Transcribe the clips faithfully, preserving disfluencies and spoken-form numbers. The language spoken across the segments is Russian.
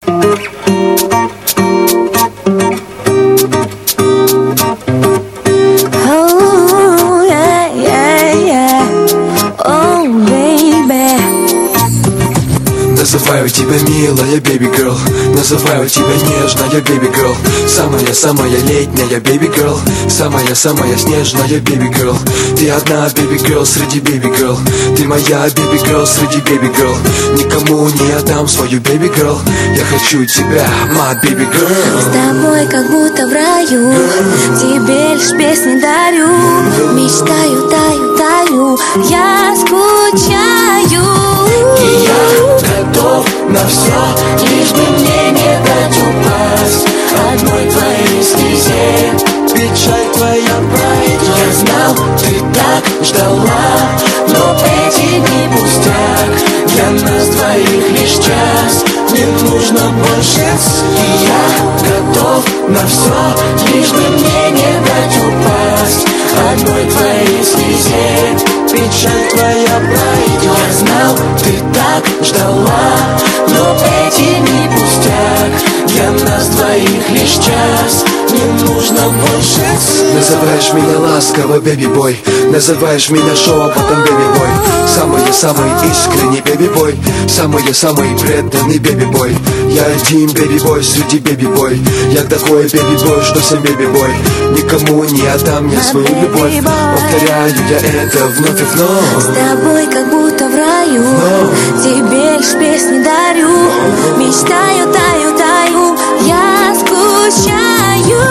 Называю тебя милая, baby girl. Называю тебя нежная, baby girl. Самая-самая летняя, baby girl. Самая-самая снежная, baby girl. Ты одна, baby girl, среди baby girl. Ты моя, baby girl, среди baby girl. Никому не отдам свою baby girl. Я хочу тебя, my baby girl. С тобой как будто в раю, тебе лишь песни дарю. Мечтаю, таю, таю, я скучаю. И я готов на все, лишь бы мне не дать упасть одной твоей слезе. Печаль твоя пройдет. Я знал, ты так ждала, но эти дни пустяк. Для нас двоих лишь час, не нужно больше. И я готов на все, лишь бы мне не дать упасть одной твоей слезе. Печаль твоя пройдет. Я знал, ты так ждала, но эти дни пустяк. Для нас двоих лишь час, не нужно больше. Называешь меня ласково, baby boy. Называешь меня шепотом, baby boy. Самый-самый искренний, baby boy. Самый-самый преданный, baby boy. Я один, baby boy, среди baby boy. Я такой, baby boy, что всем baby boy. Никому не отдам я свою любовь. Повторяю я это вновь и вновь. С тобой как будто в раю, тебе лишь песни дарю. Мечтаю, таю, таю, я скучаю.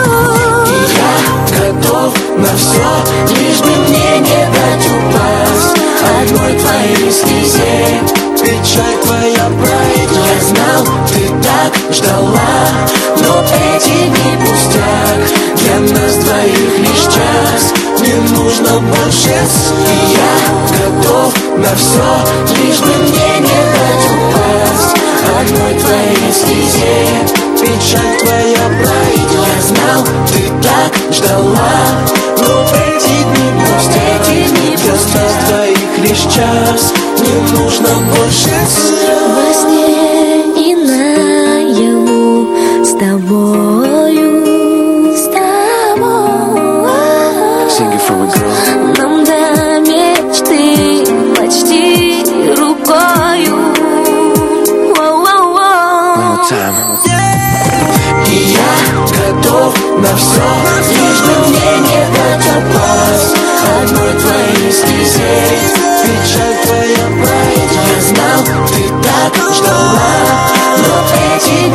И я готов на все, лишь бы мне не дать упасть одной твоей слезе. Печаль твоя пройдет. Я знал, ты так ждала, но эти дни пустяк. Для нас двоих лишь час, не нужно больше. И я готов на все, лишь бы мне не дать упасть одной твоей слезе. Печаль твоя пройдет. Я знал, ты так ждала, но эти дни пустяк. Для нас двоих лишь час, не нужно больше. Во сне и наяву с тобою, с тобой. Sing it for a girl. Нам до мечты почти рукою. One time. И я готов на все, лишь бы мне не дать упасть одной твоей слезе. Печаль твоя пройдет. Я знал, ты так ждала, но эти